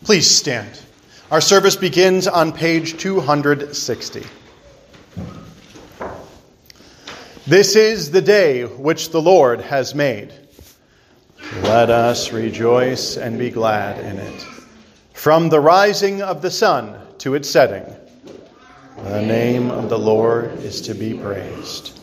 Please stand. Our service begins on page 260. This is the day which the Lord has made. Let us rejoice and be glad in it. From the rising of the sun to its setting, the name of the Lord is to be praised.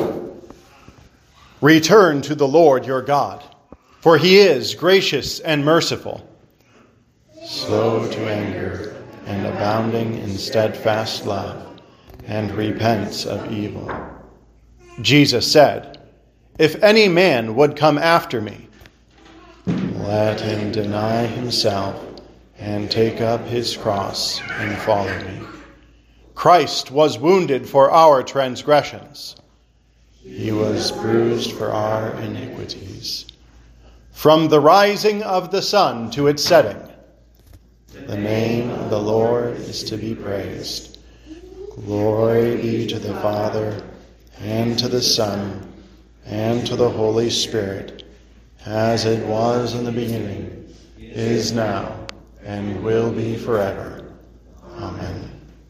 Return to the Lord your God, for he is gracious and merciful, slow to anger and abounding in steadfast love, and repents of evil. Jesus said, "If any man would come after me, let him deny himself and take up his cross and follow me. Christ was wounded for our transgressions. He was bruised for our iniquities. From the rising of the sun to its setting, the name of the Lord is to be praised. Glory be to the Father, and to the Son, and to the Holy Spirit, as it was in the beginning, is now, and will be forever. Amen.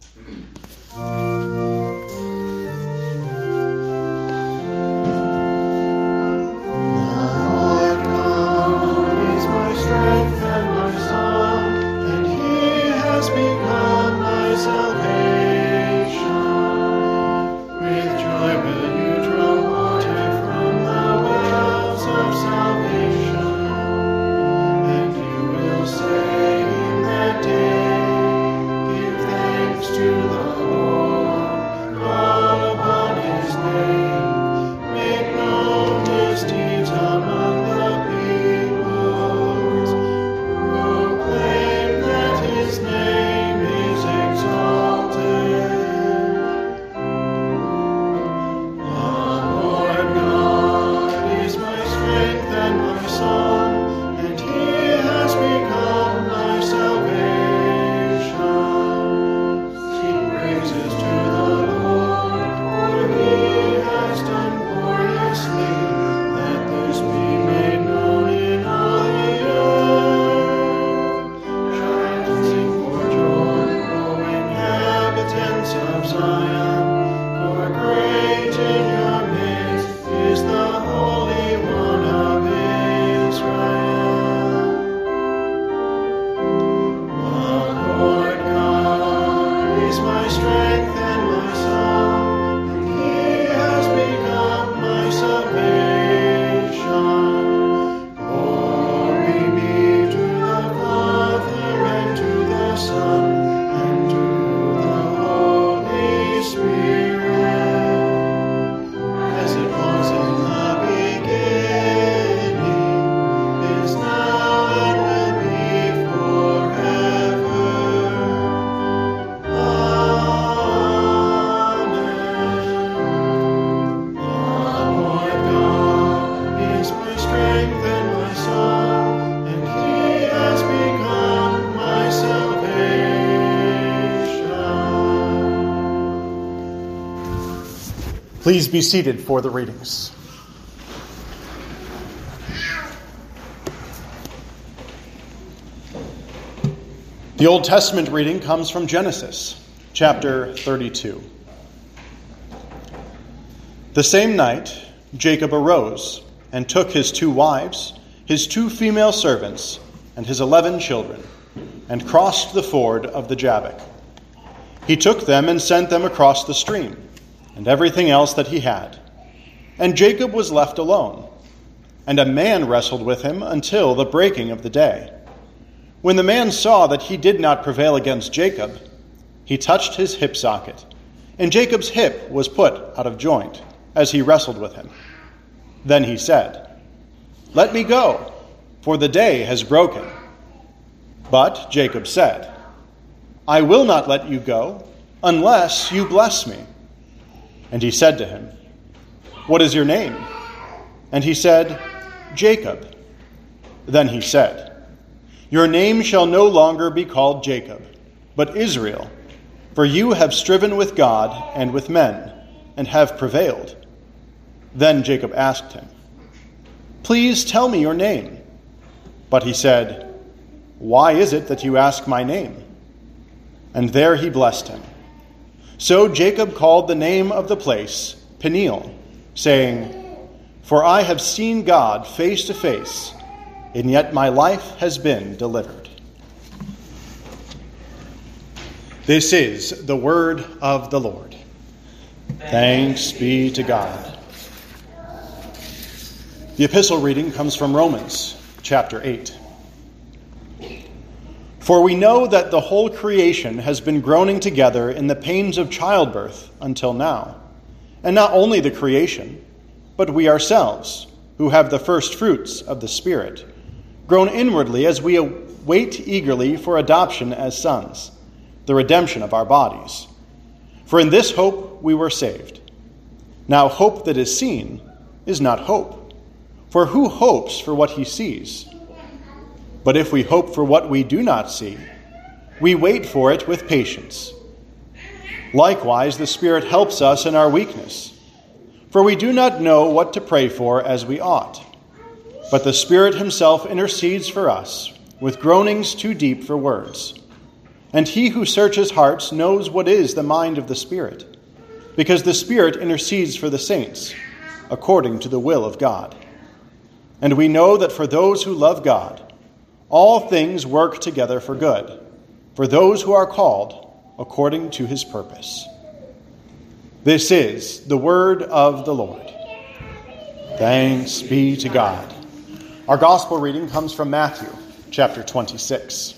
Please be seated for the readings. The Old Testament reading comes from Genesis, chapter 32. The same night, Jacob arose and took his 2 wives, his 2 female servants, and his 11 children, and crossed the ford of the Jabbok. He took them and sent them across the stream, and everything else that he had. And Jacob was left alone, and a man wrestled with him until the breaking of the day. When the man saw that he did not prevail against Jacob, he touched his hip socket, and Jacob's hip was put out of joint as he wrestled with him. Then he said, "Let me go, for the day has broken." But Jacob said, "I will not let you go unless you bless me." And he said to him, "What is your name?" And he said, "Jacob." Then he said, "Your name shall no longer be called Jacob, but Israel, for you have striven with God and with men, and have prevailed." Then Jacob asked him, "Please tell me your name." But he said, Why is it that you ask my name?" And there he blessed him. So Jacob called the name of the place Peniel, saying, "For I have seen God face to face, and yet my life has been delivered." This is the word of the Lord. Thanks be to God. The epistle reading comes from Romans chapter 8. For we know that the whole creation has been groaning together in the pains of childbirth until now. And not only the creation, but we ourselves, who have the first fruits of the Spirit, groan inwardly as we wait eagerly for adoption as sons, the redemption of our bodies. For in this hope we were saved. Now hope that is seen is not hope. For who hopes for what he sees? But if we hope for what we do not see, we wait for it with patience. Likewise, the Spirit helps us in our weakness. For we do not know what to pray for as we ought. But the Spirit himself intercedes for us with groanings too deep for words. And he who searches hearts knows what is the mind of the Spirit, because the Spirit intercedes for the saints, according to the will of God. And we know that for those who love God, all things work together for good, for those who are called according to his purpose. This is the word of the Lord. Thanks be to God. Our gospel reading comes from Matthew chapter 26.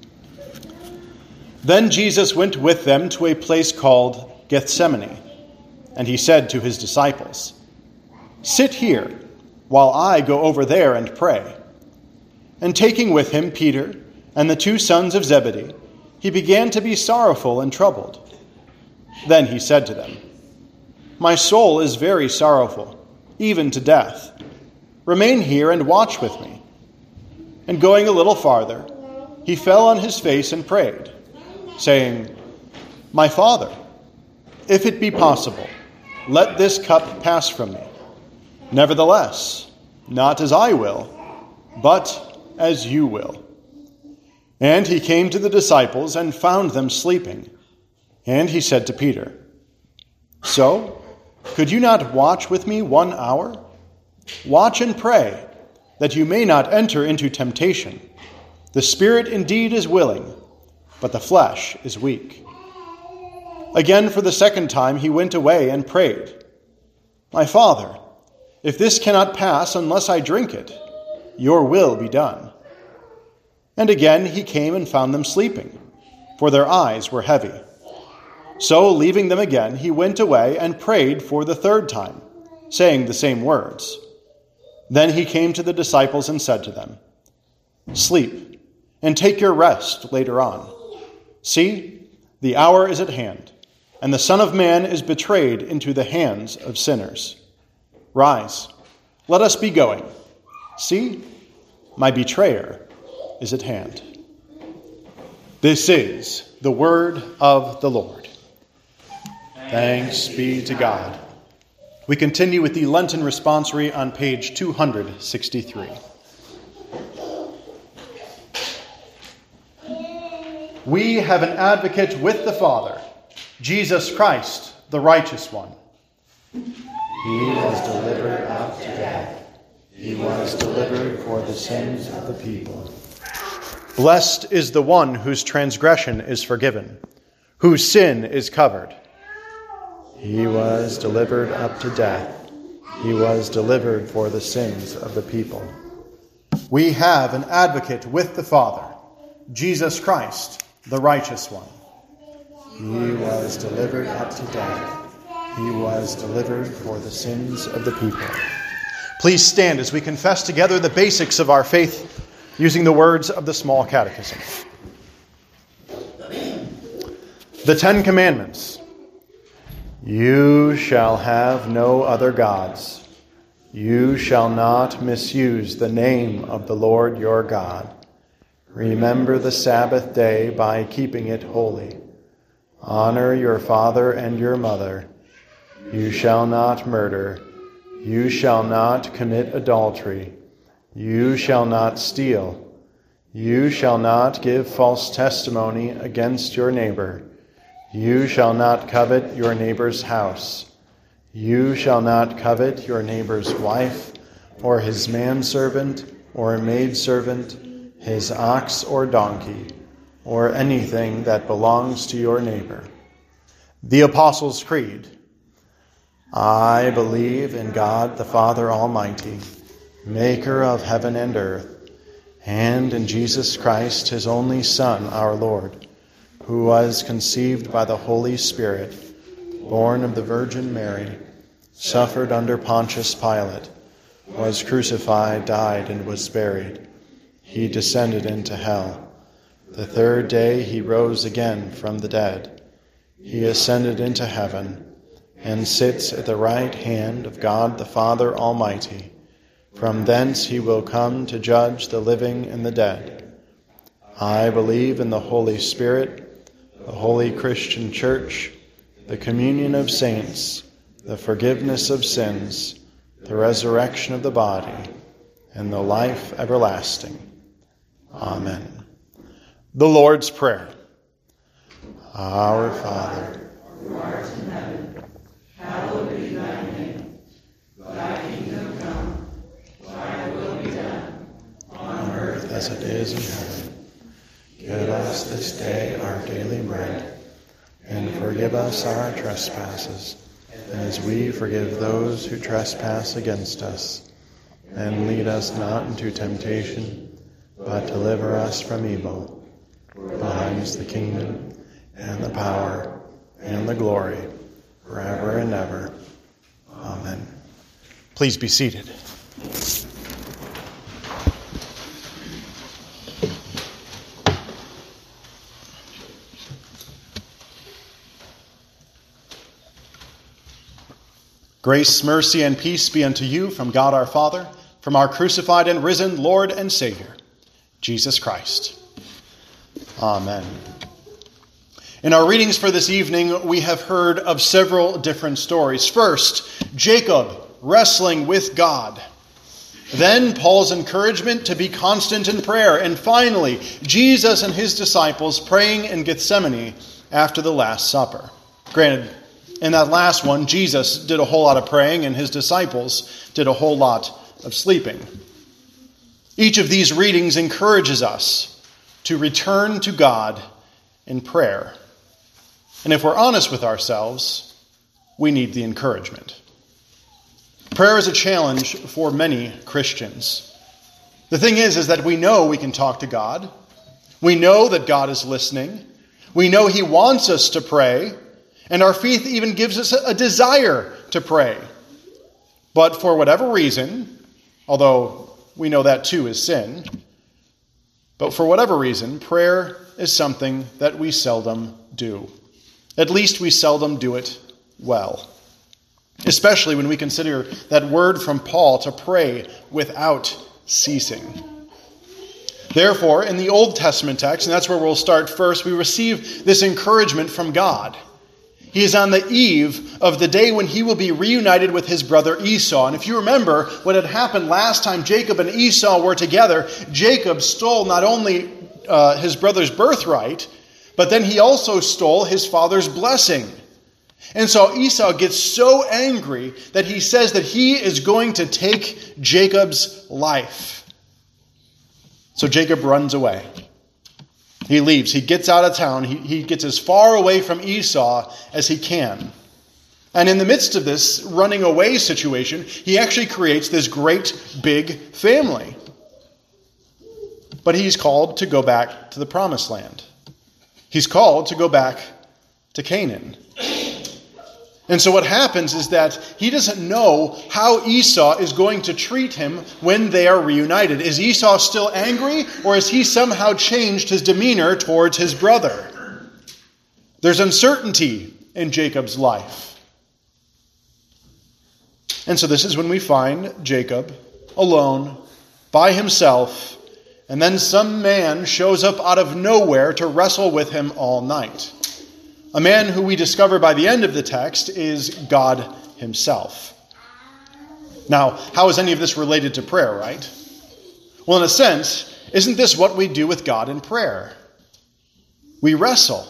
Then Jesus went with them to a place called Gethsemane, and he said to his disciples, "Sit here while I go over there and pray." And taking with him Peter and the two sons of Zebedee, he began to be sorrowful and troubled. Then he said to them, "My soul is very sorrowful, even to death. Remain here and watch with me." And going a little farther, he fell on his face and prayed, saying, "My Father, if it be possible, let this cup pass from me. Nevertheless, not as I will, but as you will." And he came to the disciples and found them sleeping. And he said to Peter, "So, could you not watch with me 1 hour? Watch and pray, that you may not enter into temptation. The spirit indeed is willing, but the flesh is weak." Again, for the second time, he went away and prayed, "My Father, if this cannot pass unless I drink it, your will be done." And again he came and found them sleeping, for their eyes were heavy. So, leaving them again, he went away and prayed for the third time, saying the same words. Then he came to the disciples and said to them, "Sleep, and take your rest later on. See, the hour is at hand, and the Son of Man is betrayed into the hands of sinners. Rise, let us be going. See, my betrayer is at hand." This is the word of the Lord. Thanks be to God. We continue with the Lenten responsory on page 263. We have an advocate with the Father, Jesus Christ, the righteous one. He was delivered up to death. He was delivered for the sins of the people. Blessed is the one whose transgression is forgiven, whose sin is covered. He was delivered up to death. He was delivered for the sins of the people. We have an advocate with the Father, Jesus Christ, the righteous one. He was delivered up to death. He was delivered for the sins of the people. Please stand as we confess together the basics of our faith using the words of the Small Catechism. The Ten Commandments. You shall have no other gods. You shall not misuse the name of the Lord your God. Remember the Sabbath day by keeping it holy. Honor your father and your mother. You shall not murder. You shall not commit adultery. You shall not steal. You shall not give false testimony against your neighbor. You shall not covet your neighbor's house. You shall not covet your neighbor's wife, or his manservant, or maidservant, his ox or donkey, or anything that belongs to your neighbor. The Apostles' Creed. I believe in God the Father Almighty, maker of heaven and earth, and in Jesus Christ, his only Son, our Lord, who was conceived by the Holy Spirit, born of the Virgin Mary, suffered under Pontius Pilate, was crucified, died, and was buried. He descended into hell. The third day he rose again from the dead. He ascended into heaven and sits at the right hand of God the Father Almighty. From thence he will come to judge the living and the dead. I believe in the Holy Spirit, the holy Christian Church, the communion of saints, the forgiveness of sins, the resurrection of the body, and the life everlasting. Amen. The Lord's Prayer. Our Father, who art in heaven, hallowed be thy name. Thy kingdom come, thy will be done, on earth as it is in heaven. Give us this day our daily bread, and forgive us our trespasses, as we forgive those who trespass against us. And lead us not into temptation, but deliver us from evil. For thine is the kingdom, and the power, and the glory, forever and ever. Amen. Please be seated. Grace, mercy, and peace be unto you from God our Father, from our crucified and risen Lord and Savior, Jesus Christ. Amen. In our readings for this evening, we have heard of several different stories. First, Jacob wrestling with God. Then, Paul's encouragement to be constant in prayer. And finally, Jesus and his disciples praying in Gethsemane after the Last Supper. Granted, in that last one, Jesus did a whole lot of praying and his disciples did a whole lot of sleeping. Each of these readings encourages us to return to God in prayer. And if we're honest with ourselves, we need the encouragement. Prayer is a challenge for many Christians. The thing is that we know we can talk to God. We know that God is listening. We know he wants us to pray. And our faith even gives us a desire to pray. But for whatever reason, although we know that too is sin, but for whatever reason, prayer is something that we seldom do. At least we seldom do it well. Especially when we consider that word from Paul to pray without ceasing. Therefore, in the Old Testament text, and that's where we'll start first, we receive this encouragement from God. He is on the eve of the day when he will be reunited with his brother Esau. And if you remember what had happened last time Jacob and Esau were together, Jacob stole not only his brother's birthright, but then he also stole his father's blessing. And so Esau gets so angry that he says that he is going to take Jacob's life. So Jacob runs away. He leaves. He gets out of town. He gets as far away from Esau as he can. And in the midst of this running away situation, he actually creates this great big family. But he's called to go back to the promised land. He's called to go back to Canaan. And so what happens is that he doesn't know how Esau is going to treat him when they are reunited. Is Esau still angry, or has he somehow changed his demeanor towards his brother? There's uncertainty in Jacob's life. And so this is when we find Jacob alone, by himself, and then some man shows up out of nowhere to wrestle with him all night. A man who we discover by the end of the text is God himself. Now, how is any of this related to prayer, right? Well, in a sense, Isn't this what we do with God in prayer? We wrestle.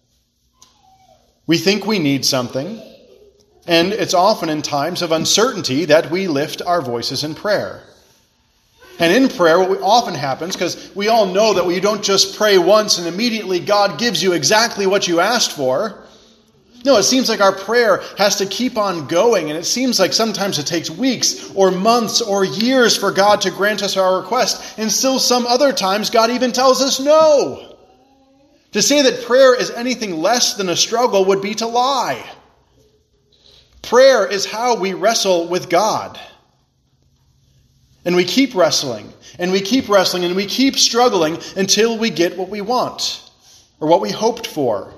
We think we need something, and it's often in times of uncertainty that we lift our voices in prayer. And in prayer, what often happens, because we all know that you don't just pray once and immediately God gives you exactly what you asked for. No, it seems like our prayer has to keep on going, and it seems like sometimes it takes weeks or months or years for God to grant us our request, and still some other times God even tells us no. To say that prayer is anything less than a struggle would be to lie. Prayer is how we wrestle with God. And we keep wrestling, and we keep wrestling, and we keep struggling until we get what we want, or what we hoped for.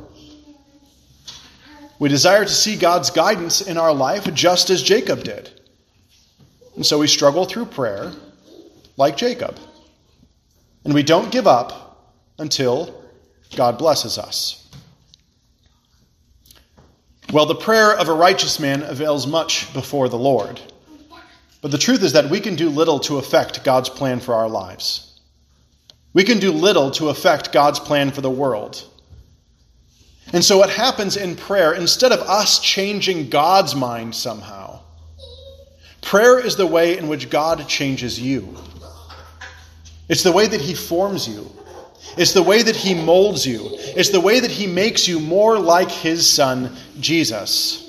We desire to see God's guidance in our life just as Jacob did. And so we struggle through prayer like Jacob. And we don't give up until God blesses us. Well, the prayer of a righteous man avails much before the Lord. But the truth is that we can do little to affect God's plan for our lives. We can do little to affect God's plan for the world. And so what happens in prayer, instead of us changing God's mind somehow, prayer is the way in which God changes you. It's the way that he forms you. It's the way that he molds you. It's the way that he makes you more like his son, Jesus.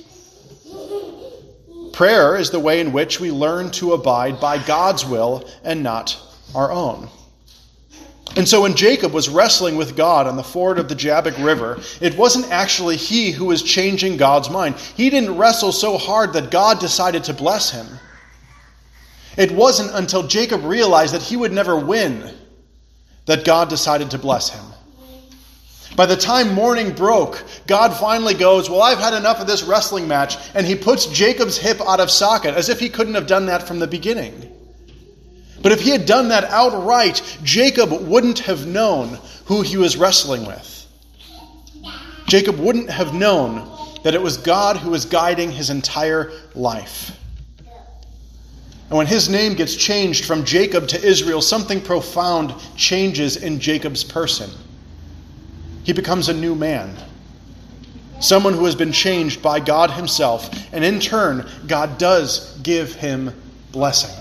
Prayer is the way in which we learn to abide by God's will and not our own. And so when Jacob was wrestling with God on the ford of the Jabbok River, it wasn't actually he who was changing God's mind. He didn't wrestle so hard that God decided to bless him. It wasn't until Jacob realized that he would never win that God decided to bless him. By the time morning broke, God finally goes, well, I've had enough of this wrestling match, and he puts Jacob's hip out of socket, as if he couldn't have done that from the beginning. But if he had done that outright, Jacob wouldn't have known who he was wrestling with. Jacob wouldn't have known that it was God who was guiding his entire life. And when his name gets changed from Jacob to Israel, something profound changes in Jacob's person. He becomes a new man. Someone who has been changed by God himself. And in turn, God does give him blessing.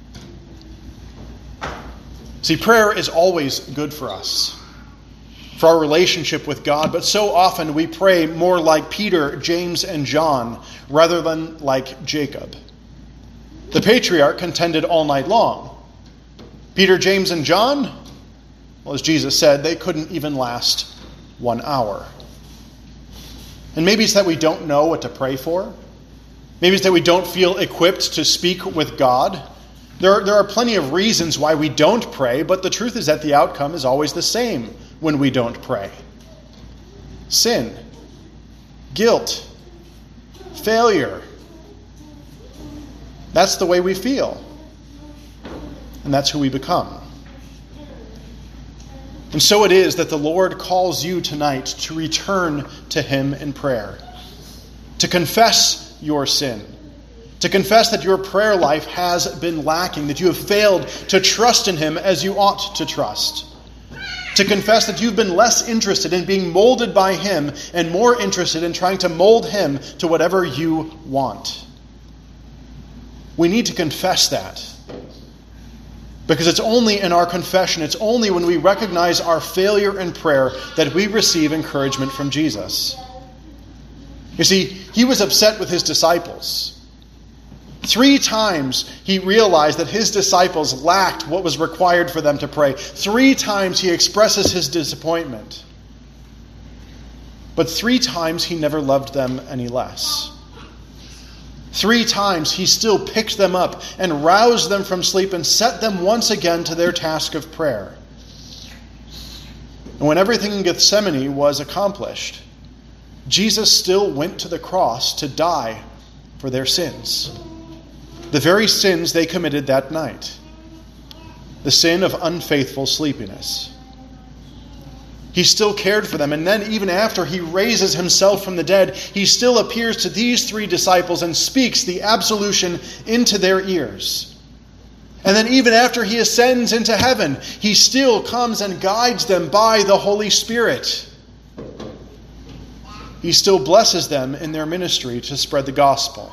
See, prayer is always good for us, for our relationship with God. But so often we pray more like Peter, James, and John rather than like Jacob. The patriarch contended all night long. Peter, James, and John, well, as Jesus said, they couldn't even last 1 hour. And maybe it's that we don't know what to pray for. Maybe it's that we don't feel equipped to speak with God. There are plenty of reasons why we don't pray, but the truth is that the outcome is always the same when we don't pray. Sin, guilt, failure. That's the way we feel. And that's who we become. And so it is that the Lord calls you tonight to return to him in prayer, to confess your sin, to confess that your prayer life has been lacking, that you have failed to trust in him as you ought to trust, to confess that you've been less interested in being molded by him and more interested in trying to mold him to whatever you want. We need to confess that. Because it's only in our confession, it's only when we recognize our failure in prayer that we receive encouragement from Jesus. You see, he was upset with his disciples. 3 times he realized that his disciples lacked what was required for them to pray. 3 times he expresses his disappointment. But 3 times he never loved them any less. 3 times he still picked them up and roused them from sleep and set them once again to their task of prayer. And when everything in Gethsemane was accomplished, Jesus still went to the cross to die for their sins. The very sins they committed that night. The sin of unfaithful sleepiness. He still cared for them, and then even after he raises himself from the dead, he still appears to these 3 disciples and speaks the absolution into their ears. And then even after he ascends into heaven, he still comes and guides them by the Holy Spirit. He still blesses them in their ministry to spread the gospel.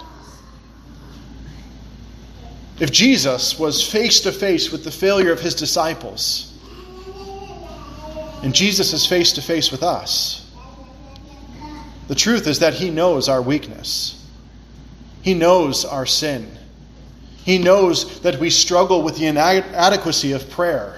If Jesus was face to face with the failure of his disciples, and Jesus is face to face with us, the truth is that he knows our weakness. He knows our sin. He knows that we struggle with the inadequacy of prayer.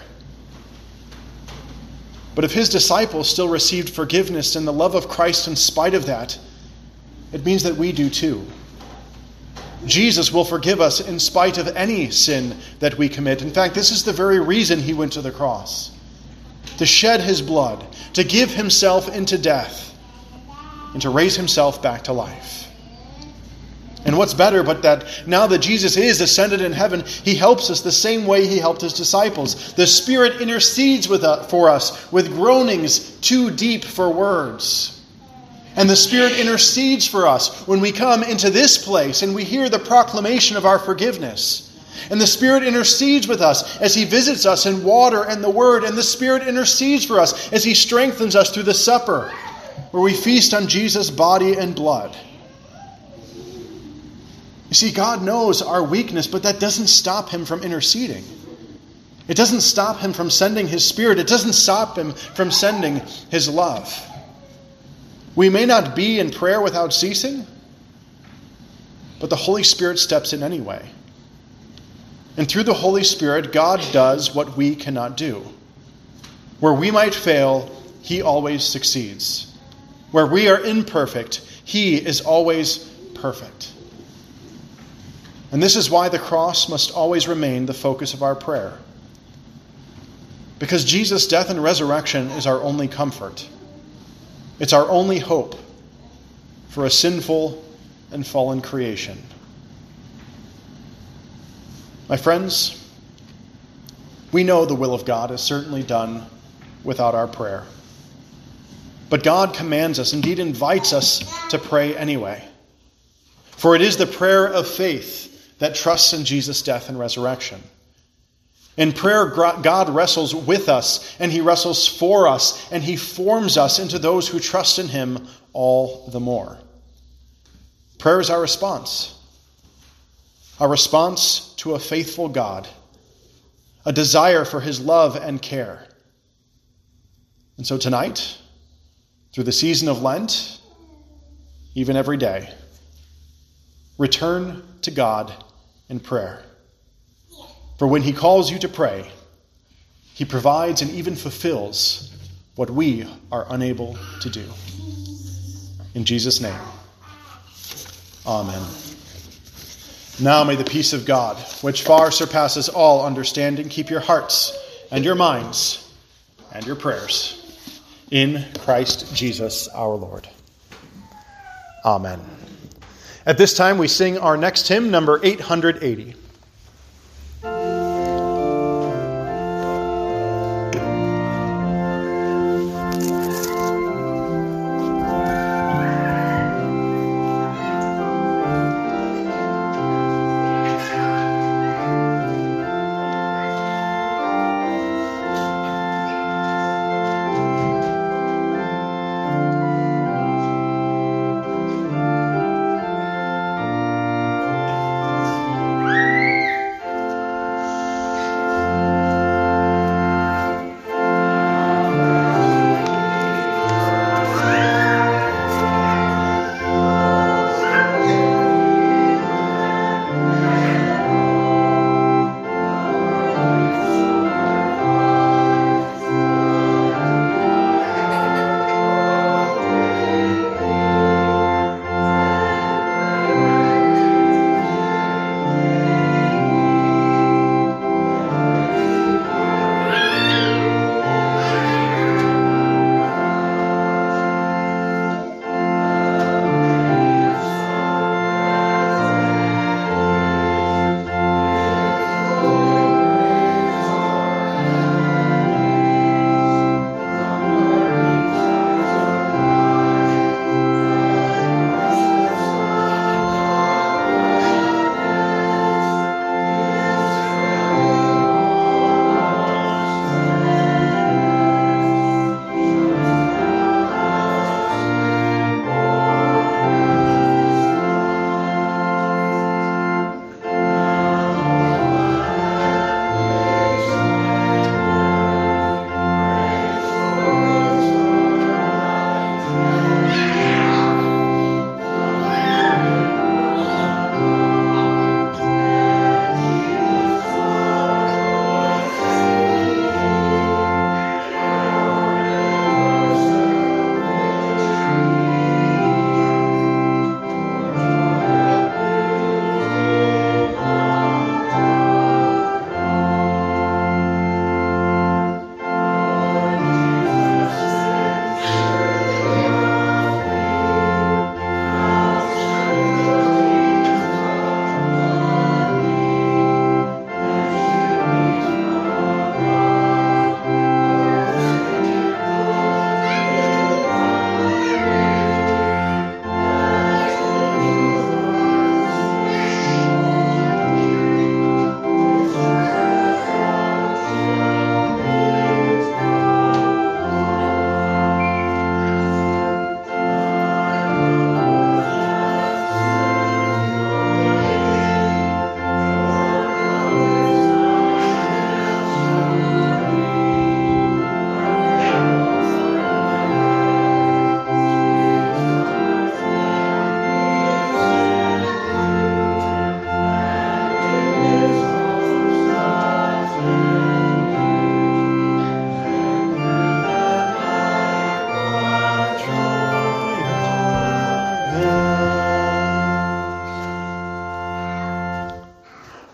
But if his disciples still received forgiveness and the love of Christ in spite of that, it means that we do too. Jesus will forgive us in spite of any sin that we commit. In fact, this is the very reason he went to the cross. To shed his blood, to give himself into death, and to raise himself back to life. And what's better but that now that Jesus is ascended in heaven, he helps us the same way he helped his disciples. The Spirit intercedes for us with groanings too deep for words. And the Spirit intercedes for us when we come into this place and we hear the proclamation of our forgiveness. And the Spirit intercedes with us as he visits us in water and the Word. And the Spirit intercedes for us as he strengthens us through the supper, where we feast on Jesus' body and blood. You see, God knows our weakness, but that doesn't stop him from interceding. It doesn't stop him from sending his Spirit. It doesn't stop him from sending his love. We may not be in prayer without ceasing, but the Holy Spirit steps in anyway. And through the Holy Spirit, God does what we cannot do. Where we might fail, he always succeeds. Where we are imperfect, he is always perfect. And this is why the cross must always remain the focus of our prayer. Because Jesus' death and resurrection is our only comfort. It's our only hope for a sinful and fallen creation. My friends, we know the will of God is certainly done without our prayer. But God commands us, indeed invites us to pray anyway. For it is the prayer of faith that trusts in Jesus' death and resurrection. In prayer, God wrestles with us, and he wrestles for us, and he forms us into those who trust in him all the more. Prayer is our response to a faithful God, a desire for his love and care. And so tonight, through the season of Lent, even every day, return to God in prayer. For when he calls you to pray, he provides and even fulfills what we are unable to do. In Jesus' name, amen. Now may the peace of God, which far surpasses all understanding, keep your hearts and your minds and your prayers in Christ Jesus our Lord. Amen. At this time, we sing our next hymn, number 880.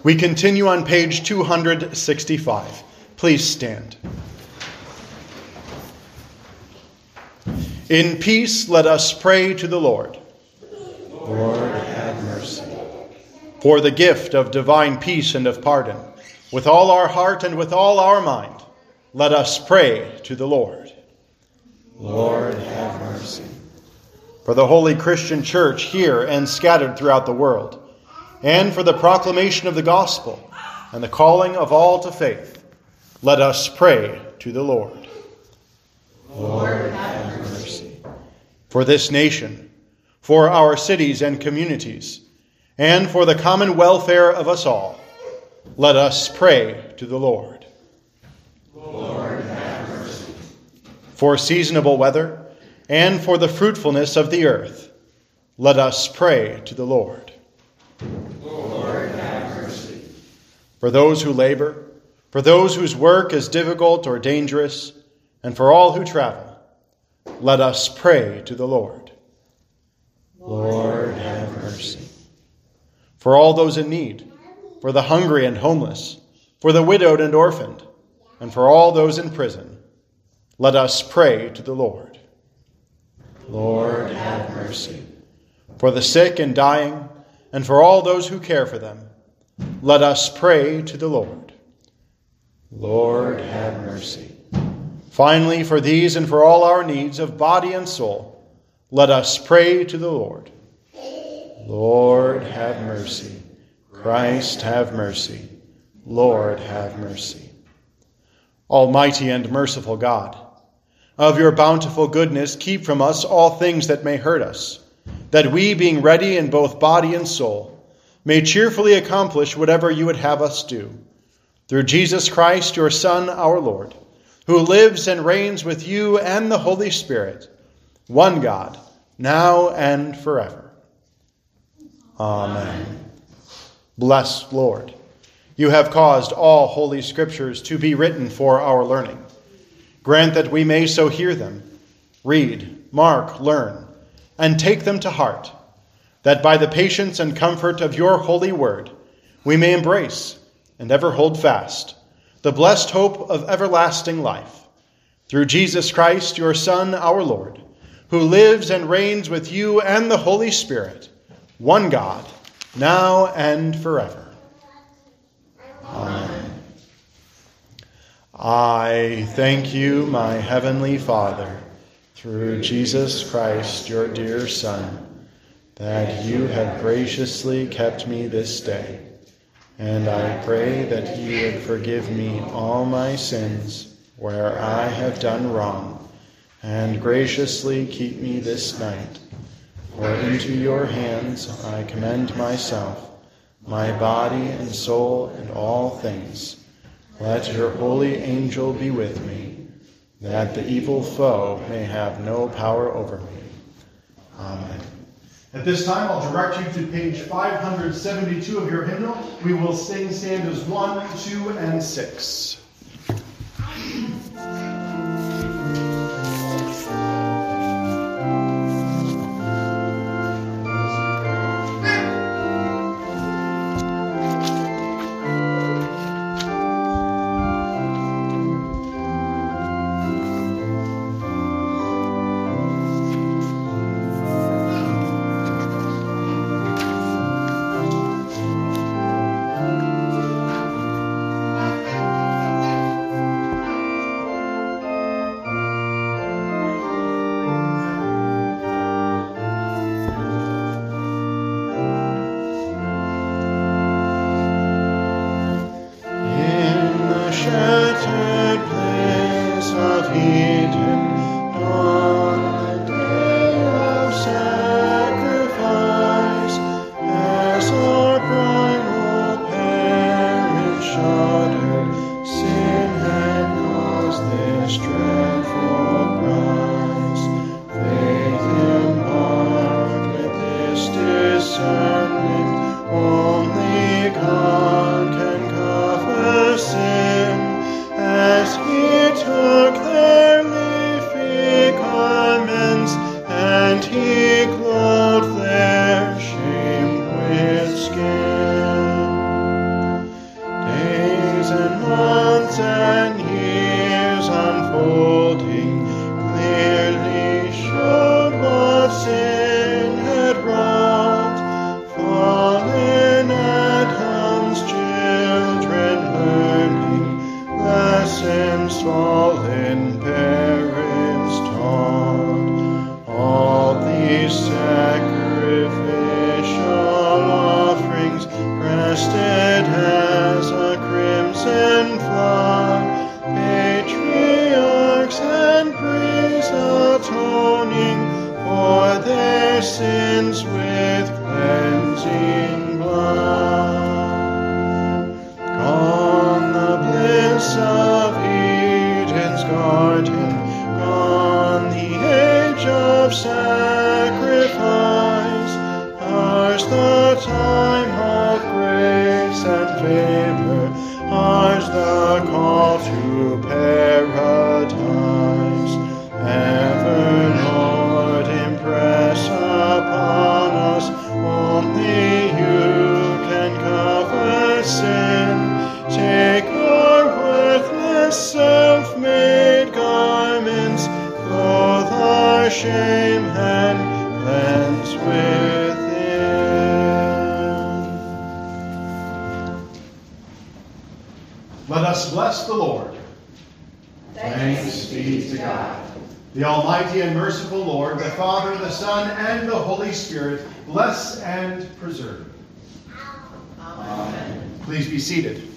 We continue on page 265. Please stand. In peace, let us pray to the Lord. Lord, have mercy. For the gift of divine peace and of pardon, with all our heart and with all our mind, let us pray to the Lord. Lord, have mercy. For the holy Christian church here and scattered throughout the world, and for the proclamation of the gospel and the calling of all to faith, let us pray to the Lord. Lord, have mercy. For this nation, for our cities and communities, and for the common welfare of us all, let us pray to the Lord. Lord, have mercy. For seasonable weather, and for the fruitfulness of the earth, let us pray to the Lord. Lord, have mercy. For those who labor, for those whose work is difficult or dangerous, and for all who travel, let us pray to the Lord. Lord, have mercy. For all those in need, for the hungry and homeless, for the widowed and orphaned, and for all those in prison, let us pray to the Lord. Lord, have mercy. For the sick and dying, and for all those who care for them, let us pray to the Lord. Lord, have mercy. Finally, for these and for all our needs of body and soul, let us pray to the Lord. Lord, have mercy. Christ, have mercy. Lord, have mercy. Almighty and merciful God, of your bountiful goodness, keep from us all things that may hurt us, that we, being ready in both body and soul, may cheerfully accomplish whatever you would have us do. Through Jesus Christ, your Son, our Lord, who lives and reigns with you and the Holy Spirit, one God, now and forever. Amen. Blessed Lord, you have caused all holy scriptures to be written for our learning. Grant that we may so hear them, read, mark, learn, and take them to heart, that by the patience and comfort of your holy word we may embrace and ever hold fast the blessed hope of everlasting life. Through Jesus Christ, your Son, our Lord, who lives and reigns with you and the Holy Spirit, one God, now and forever. Amen. I thank you, my heavenly Father, through Jesus Christ, your dear Son, that you have graciously kept me this day. And I pray that you would forgive me all my sins where I have done wrong, and graciously keep me this night. For into your hands I commend myself, my body and soul and all things. Let your holy angel be with me, that the evil foe may have no power over me. Amen. At this time, I'll direct you to page 572 of your hymnal. We will sing stanzas 1, 2, and 6. sins with cleansing blood. Gone the bliss of Eden's garden, gone the age of sacrifice. Ours the time of grace and favor, ours the call to paradise. Ever, Lord, impress upon us, only you can cover sin. Take our worthless self-made garments, clothe our shame, and cleanse within. Let us bless the Lord. Thanks be to God. The Almighty and merciful Lord, the Father, the Son, and the Holy Spirit, bless and preserve. Amen. Please be seated.